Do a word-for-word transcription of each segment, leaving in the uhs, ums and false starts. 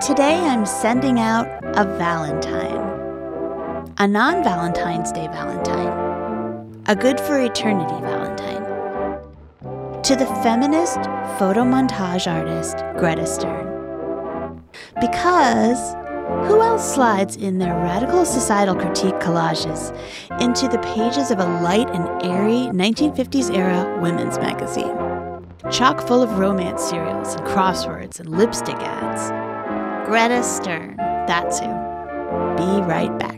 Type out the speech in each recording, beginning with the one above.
Today I'm sending out a Valentine. A non-Valentine's Day Valentine. A good for eternity Valentine. To the feminist photomontage artist Greta Stern. Because who else slides in their radical societal critique collages into the pages of a light and airy nineteen fifties era women's magazine? Chock full of romance serials and crosswords and lipstick ads. Greta Stern, that's who. Be right back.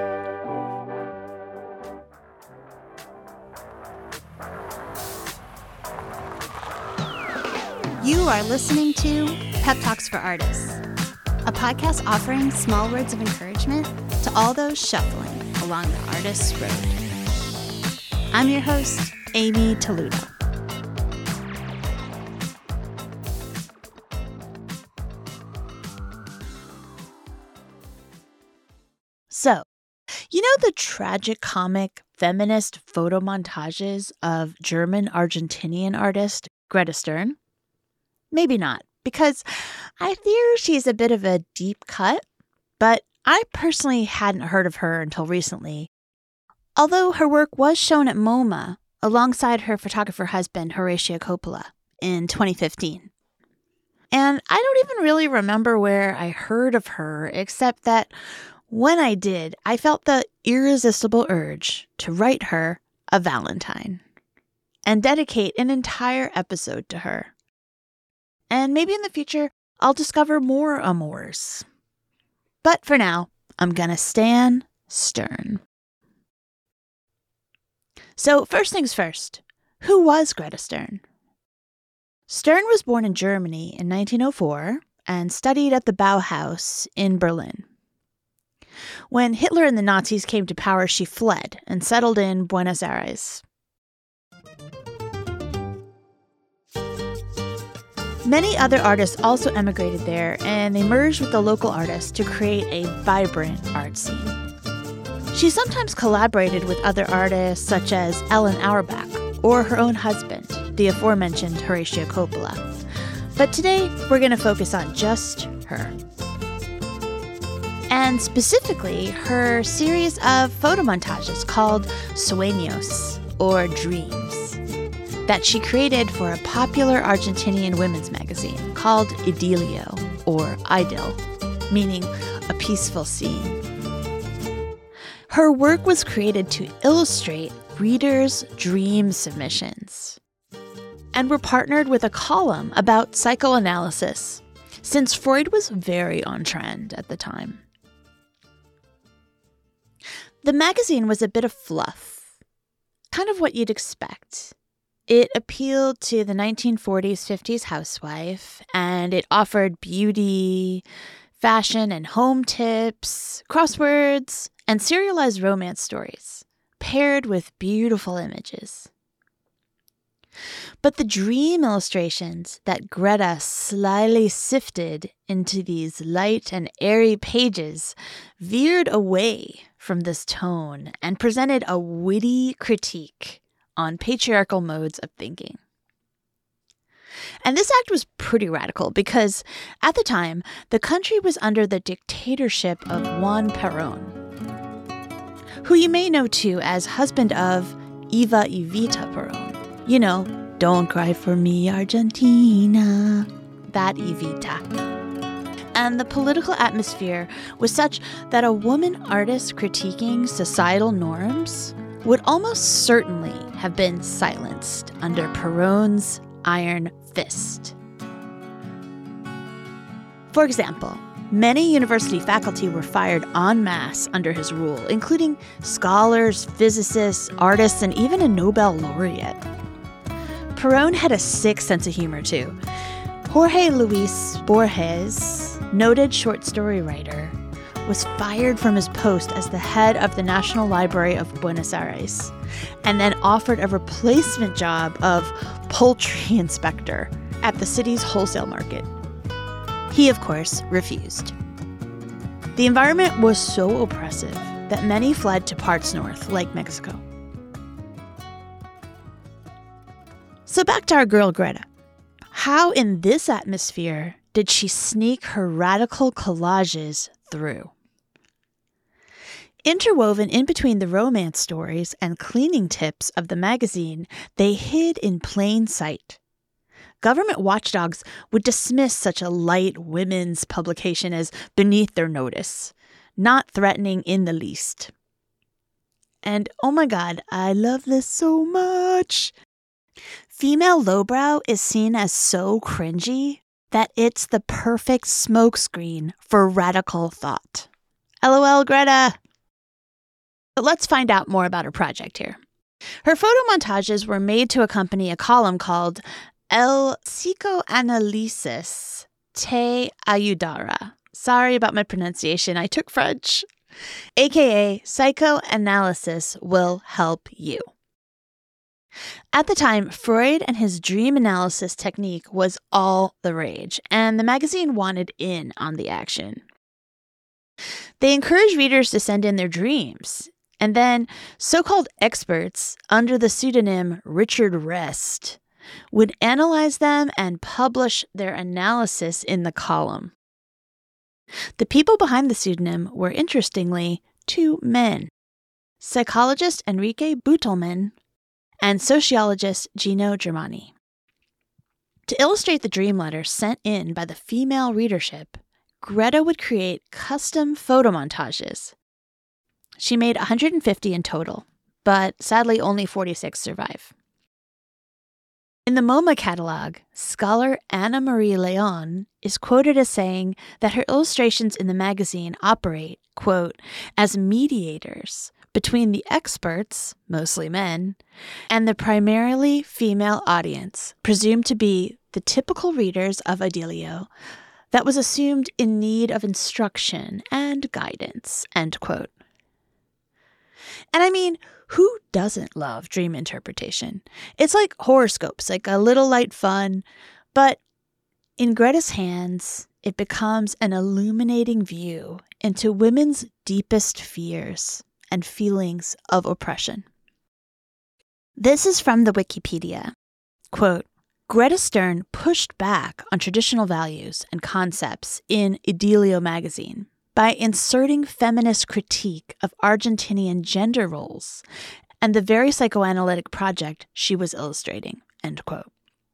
You are listening to Pep Talks for Artists, a podcast offering small words of encouragement to all those shuffling along the artist's road. I'm your host, Amy Toludo. So, you know the tragic-comic feminist photo montages of German-Argentinian artist Greta Stern? Maybe not, because I fear she's a bit of a deep cut, but I personally hadn't heard of her until recently, although her work was shown at MoMA alongside her photographer husband Horacio Coppola in twenty fifteen. And I don't even really remember where I heard of her, except that when I did, I felt the irresistible urge to write her a Valentine and dedicate an entire episode to her. And maybe in the future, I'll discover more amours. But for now, I'm gonna stan Stern. So first things first, who was Greta Stern? Stern was born in Germany in nineteen oh four and studied at the Bauhaus in Berlin. When Hitler and the Nazis came to power, she fled and settled in Buenos Aires. Many other artists also emigrated there, and they merged with the local artists to create a vibrant art scene. She sometimes collaborated with other artists such as Ellen Auerbach or her own husband, the aforementioned Horacio Coppola. But today, we're going to focus on just her. And specifically, her series of photomontages called Sueños, or Dreams, that she created for a popular Argentinian women's magazine called Idilio, or Idyll, meaning a peaceful scene. Her work was created to illustrate readers' dream submissions, and were partnered with a column about psychoanalysis, since Freud was very on trend at the time. The magazine was a bit of fluff, kind of what you'd expect. It appealed to the nineteen forties, fifties housewife, and it offered beauty, fashion and home tips, crosswords, and serialized romance stories, paired with beautiful images. But the dream illustrations that Greta slyly sifted into these light and airy pages veered away from this tone and presented a witty critique on patriarchal modes of thinking. And this act was pretty radical because, at the time, the country was under the dictatorship of Juan Perón, who you may know too as husband of Eva Evita Perón. You know, don't cry for me, Argentina, that Evita. And the political atmosphere was such that a woman artist critiquing societal norms would almost certainly have been silenced under Perón's iron fist. For example, many university faculty were fired en masse under his rule, including scholars, physicists, artists, and even a Nobel laureate. Perón had a sick sense of humor, too. Jorge Luis Borges, noted short story writer, was fired from his post as the head of the National Library of Buenos Aires, and then offered a replacement job of poultry inspector at the city's wholesale market. He, of course, refused. The environment was so oppressive that many fled to parts north, like Mexico. So back to our girl Greta. How in this atmosphere did she sneak her radical collages through. Interwoven in between the romance stories and cleaning tips of the magazine, they hid in plain sight. Government watchdogs would dismiss such a light women's publication as beneath their notice, not threatening in the least. And oh my God, I love this so much. Female lowbrow is seen as so cringy that it's the perfect smokescreen for radical thought. LOL, Greta! But let's find out more about her project here. Her photo montages were made to accompany a column called El Psicoanálisis te ayudará. Sorry about my pronunciation, I took French. A K A Psychoanalysis will help you. At the time, Freud and his dream analysis technique was all the rage, and the magazine wanted in on the action. They encouraged readers to send in their dreams, and then so-called experts under the pseudonym Richard Rest would analyze them and publish their analysis in the column. The people behind the pseudonym were, interestingly, two men, psychologist Enrique Butelman and sociologist Gino Germani. To illustrate the dream letters sent in by the female readership, Greta would create custom photo montages. She made one hundred fifty in total, but sadly only forty-six survive. In the MoMA catalog, scholar Anna Marie Leon is quoted as saying that her illustrations in the magazine operate, quote, as mediators between the experts, mostly men, and the primarily female audience, presumed to be the typical readers of Idilio, that was assumed in need of instruction and guidance, end quote. And I mean, who doesn't love dream interpretation? It's like horoscopes, like a little light fun, but in Greta's hands, it becomes an illuminating view into women's deepest fears and feelings of oppression. This is from the Wikipedia. Quote, Greta Stern pushed back on traditional values and concepts in Idilio magazine by inserting feminist critique of Argentinian gender roles and the very psychoanalytic project she was illustrating, end quote.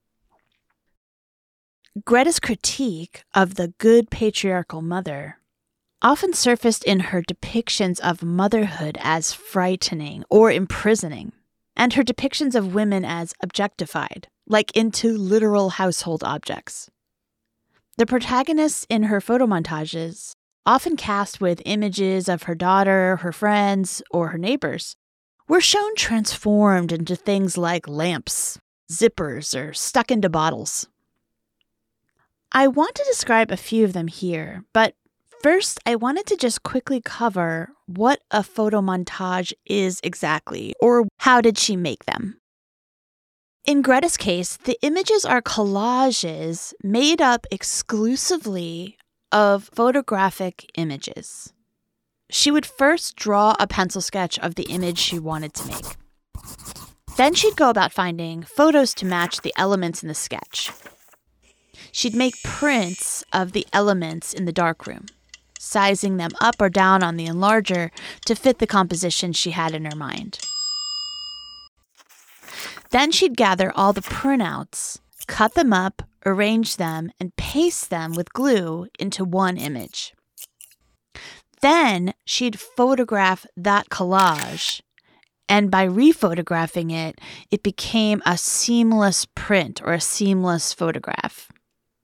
Greta's critique of the good patriarchal mother often surfaced in her depictions of motherhood as frightening or imprisoning, and her depictions of women as objectified, like into literal household objects. The protagonists in her photo montages, often cast with images of her daughter, her friends, or her neighbors, were shown transformed into things like lamps, zippers, or stuck into bottles. I want to describe a few of them here, but first I wanted to just quickly cover what a photo montage is exactly, or how did she make them. In Greta's case, the images are collages made up exclusively of photographic images. She would first draw a pencil sketch of the image she wanted to make. Then she'd go about finding photos to match the elements in the sketch. She'd make prints of the elements in the darkroom, sizing them up or down on the enlarger to fit the composition she had in her mind. Then she'd gather all the printouts, cut them up, arrange them, and paste them with glue into one image. Then she'd photograph that collage, and by rephotographing it, it became a seamless print or a seamless photograph.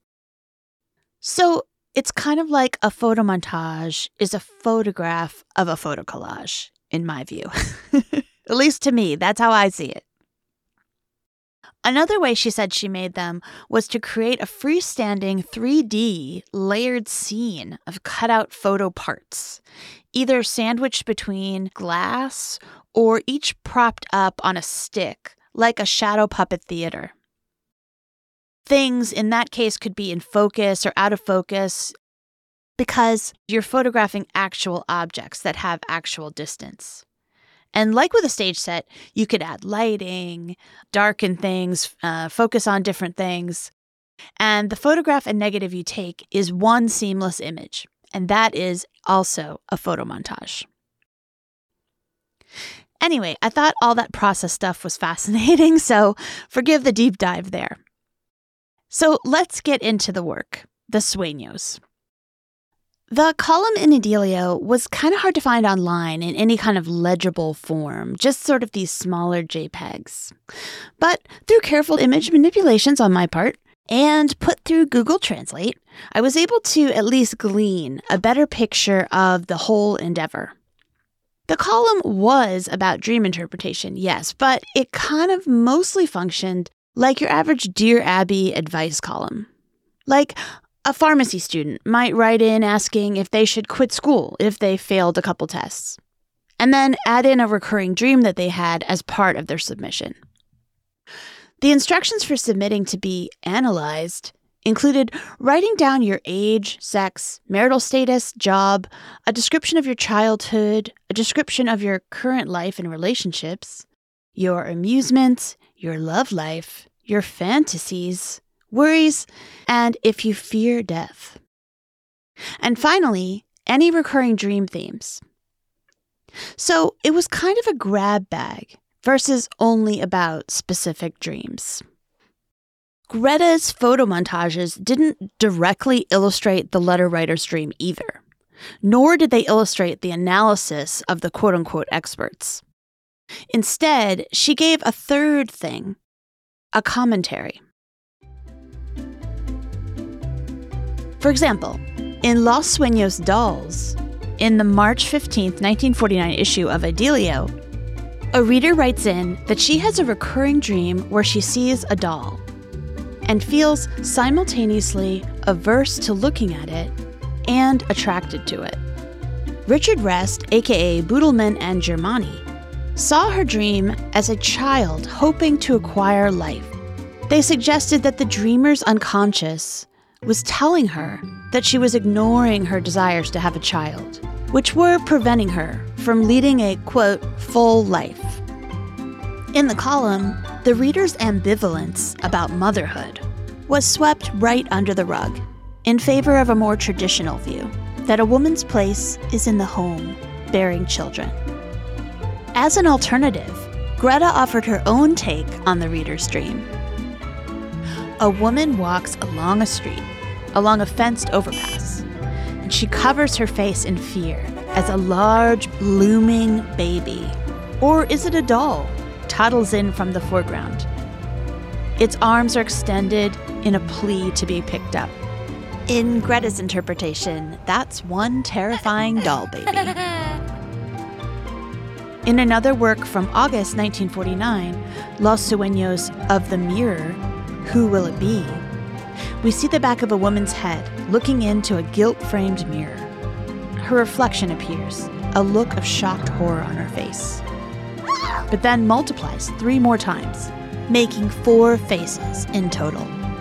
So it's kind of like a photo montage is a photograph of a photo collage, in my view. At least to me, that's how I see it. Another way she said she made them was to create a freestanding three D layered scene of cutout photo parts, either sandwiched between glass or each propped up on a stick, like a shadow puppet theater. Things in that case could be in focus or out of focus because you're photographing actual objects that have actual distance. And like with a stage set, you could add lighting, darken things, uh, focus on different things. And the photograph and negative you take is one seamless image, and that is also a photo montage. Anyway, I thought all that process stuff was fascinating, so forgive the deep dive there. So let's get into the work, the Sueños. The column in Idilio was kind of hard to find online in any kind of legible form, just sort of these smaller JPEGs. But through careful image manipulations on my part, and put through Google Translate, I was able to at least glean a better picture of the whole endeavor. The column was about dream interpretation, yes, but it kind of mostly functioned like your average Dear Abby advice column. Like, a pharmacy student might write in asking if they should quit school if they failed a couple tests, and then add in a recurring dream that they had as part of their submission. The instructions for submitting to be analyzed included writing down your age, sex, marital status, job, a description of your childhood, a description of your current life and relationships, your amusements, your love life, your fantasies, worries, and if you fear death. And finally, any recurring dream themes. So it was kind of a grab bag versus only about specific dreams. Greta's photo montages didn't directly illustrate the letter writer's dream either, nor did they illustrate the analysis of the quote-unquote experts. Instead, she gave a third thing, a commentary. For example, in Los Sueños Dolls, in the March fifteenth, nineteen forty-nine issue of Idilio, a reader writes in that she has a recurring dream where she sees a doll and feels simultaneously averse to looking at it and attracted to it. Richard Rest, aka Boodleman and Germani, saw her dream as a child hoping to acquire life. They suggested that the dreamer's unconscious was telling her that she was ignoring her desires to have a child, which were preventing her from leading a, quote, full life. In the column, the reader's ambivalence about motherhood was swept right under the rug in favor of a more traditional view that a woman's place is in the home, bearing children. As an alternative, Greta offered her own take on the reader's dream. A woman walks along a street, along a fenced overpass, and she covers her face in fear as a large, blooming baby, or is it a doll, toddles in from the foreground. Its arms are extended in a plea to be picked up. In Greta's interpretation, that's one terrifying doll baby. In another work from August nineteen forty-nine, Los Sueños of the Mirror, Who Will It Be?, we see the back of a woman's head looking into a gilt-framed mirror. Her reflection appears, a look of shocked horror on her face, but then multiplies three more times, making four faces in total.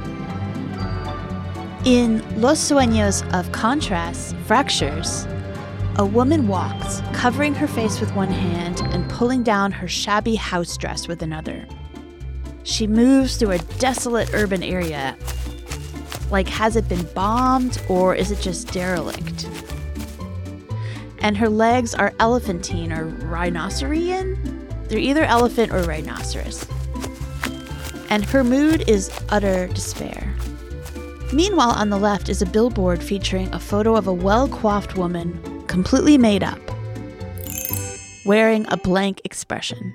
In Los Sueños of Contrast, Fractures, a woman walks, covering her face with one hand and pulling down her shabby house dress with another. She moves through a desolate urban area. Like, has it been bombed or is it just derelict? And her legs are elephantine or rhinocerean? They're either elephant or rhinoceros. And her mood is utter despair. Meanwhile, on the left is a billboard featuring a photo of a well-coiffed woman, completely made up, wearing a blank expression.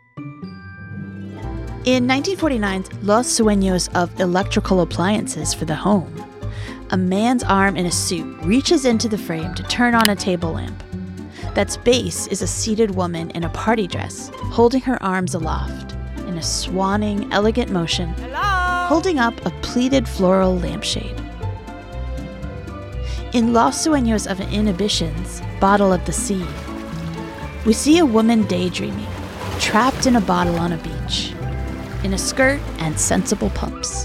In nineteen forty-nine's Los Sueños of Electrical Appliances for the Home, a man's arm in a suit reaches into the frame to turn on a table lamp. That's base is a seated woman in a party dress, holding her arms aloft in a swanning, elegant motion, Hello? holding up a pleated floral lampshade. In Los Sueños of Inhibitions, Bottle of the Sea, we see a woman daydreaming, trapped in a bottle on a beach, in a skirt and sensible pumps.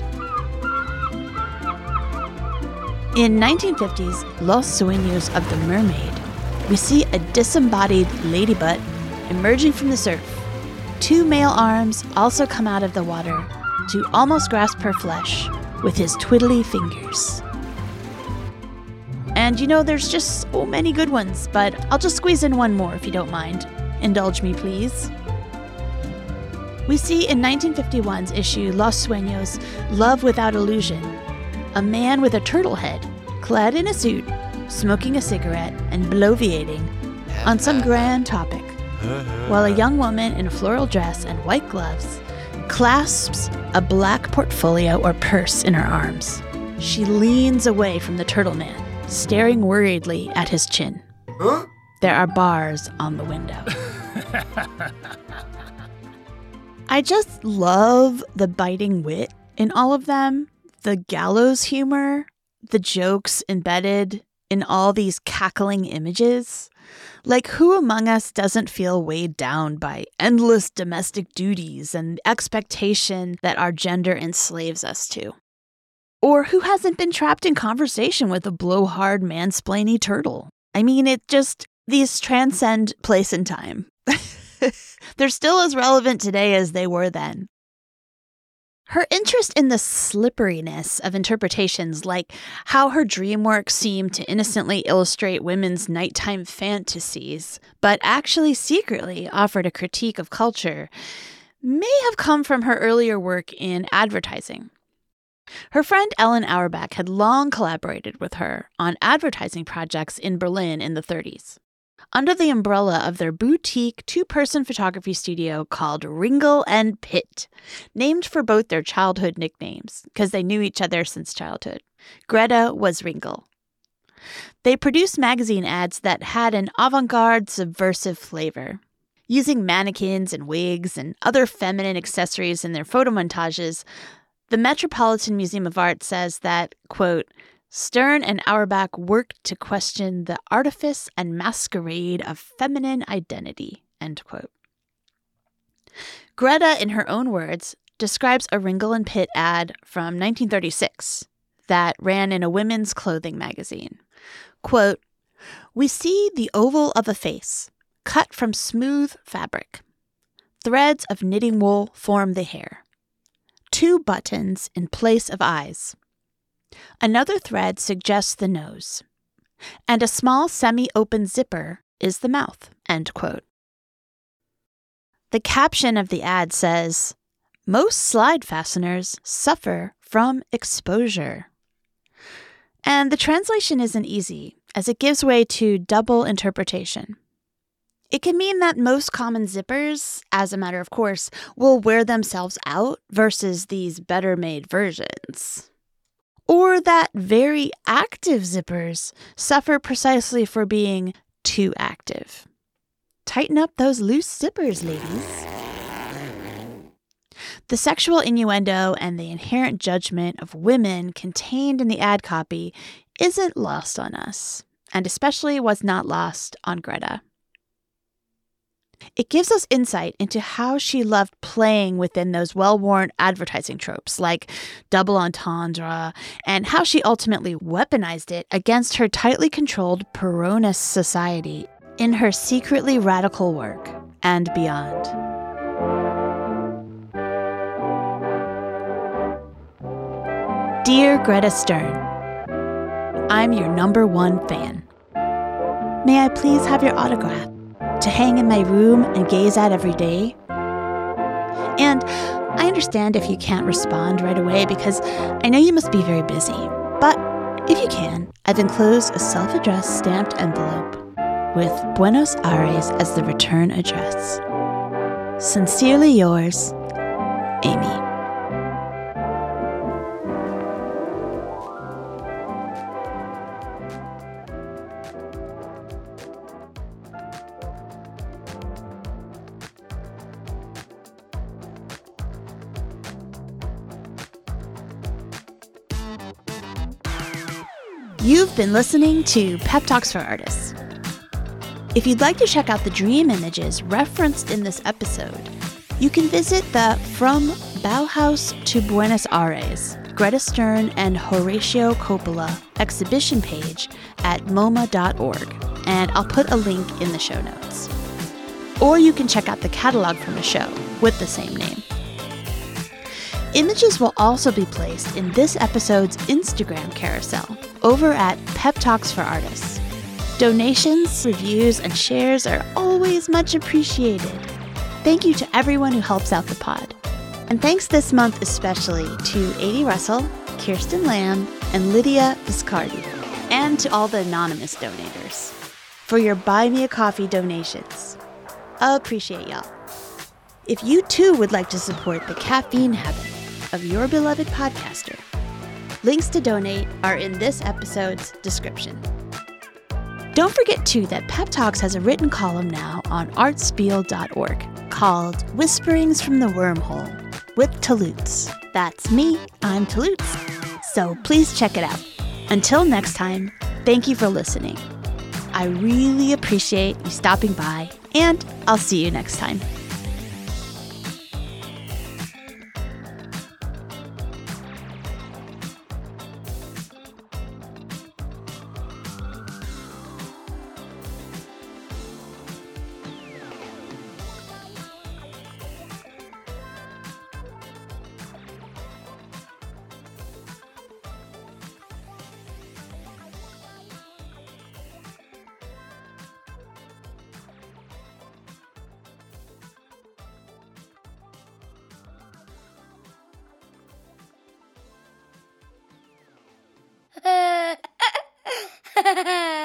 In nineteen fifties Los Sueños of the Mermaid, we see a disembodied ladybutt emerging from the surf. Two male arms also come out of the water to almost grasp her flesh, with his twiddly fingers. And you know, there's just so many good ones, but I'll just squeeze in one more if you don't mind. Indulge me, please. We see in nineteen fifty-one's issue Los Sueños, Love Without Illusion, a man with a turtle head, clad in a suit, smoking a cigarette and bloviating on some grand topic, while a young woman in a floral dress and white gloves clasps a black portfolio or purse in her arms. She leans away from the turtle man, staring worriedly at his chin. Huh? There are bars on the window. I just love the biting wit in all of them, the gallows humor, the jokes embedded in all these cackling images. Like, who among us doesn't feel weighed down by endless domestic duties and the expectation that our gender enslaves us to? Or who hasn't been trapped in conversation with a blowhard mansplainy turtle? I mean, it just, these transcend place and time. They're still as relevant today as they were then. Her interest in the slipperiness of interpretations, like how her dream work seemed to innocently illustrate women's nighttime fantasies, but actually secretly offered a critique of culture, may have come from her earlier work in advertising. Her friend Ellen Auerbach had long collaborated with her on advertising projects in Berlin in the thirties. Under the umbrella of their boutique two-person photography studio called Ringel and Pitt, named for both their childhood nicknames, because they knew each other since childhood. Greta was Ringel. They produced magazine ads that had an avant-garde, subversive flavor. Using mannequins and wigs and other feminine accessories in their photo montages, the Metropolitan Museum of Art says that, quote, Stern and Auerbach worked to question the artifice and masquerade of feminine identity, end quote. Greta, in her own words, describes a Ringel and Pitt ad from nineteen thirty-six that ran in a women's clothing magazine. Quote, we see the oval of a face, cut from smooth fabric. Threads of knitting wool form the hair. Two buttons in place of eyes. Another thread suggests the nose, and a small semi-open zipper is the mouth, end quote. The caption of the ad says, most slide fasteners suffer from exposure. And the translation isn't easy, as it gives way to double interpretation. It can mean that most common zippers, as a matter of course, will wear themselves out versus these better-made versions. Or that very active zippers suffer precisely for being too active. Tighten up those loose zippers, ladies. The sexual innuendo and the inherent judgment of women contained in the ad copy isn't lost on us, and especially was not lost on Greta. It gives us insight into how she loved playing within those well-worn advertising tropes like double entendre, and how she ultimately weaponized it against her tightly controlled Peronist society in her secretly radical work and beyond. Dear Greta Stern, I'm your number one fan. May I please have your autograph to hang in my room and gaze at every day? And I understand if you can't respond right away because I know you must be very busy. But if you can, I've enclosed a self-addressed stamped envelope with Buenos Aires as the return address. Sincerely yours, Amy. You've been listening to Pep Talks for Artists. If you'd like to check out the dream images referenced in this episode, you can visit the From Bauhaus to Buenos Aires, Greta Stern and Horatio Coppola exhibition page at MoMA dot org, and I'll put a link in the show notes. Or you can check out the catalog from the show with the same name. Images will also be placed in this episode's Instagram carousel over at Pep Talks for Artists. Donations, reviews, and shares are always much appreciated. Thank you to everyone who helps out the pod. And thanks this month especially to Adi Russell, Kirsten Lamb, and Lydia Viscardi, and to all the anonymous donators for your Buy Me a Coffee donations. Appreciate y'all. If you too would like to support the caffeine habit of your beloved podcaster, links to donate are in this episode's description. Don't forget too that Pep Talks has a written column now on artspiel dot org called Whisperings from the Wormhole with Talutz. That's me, I'm Talutz. So please check it out. Until next time, thank you for listening. I really appreciate you stopping by, and I'll see you next time. Ha ha ha!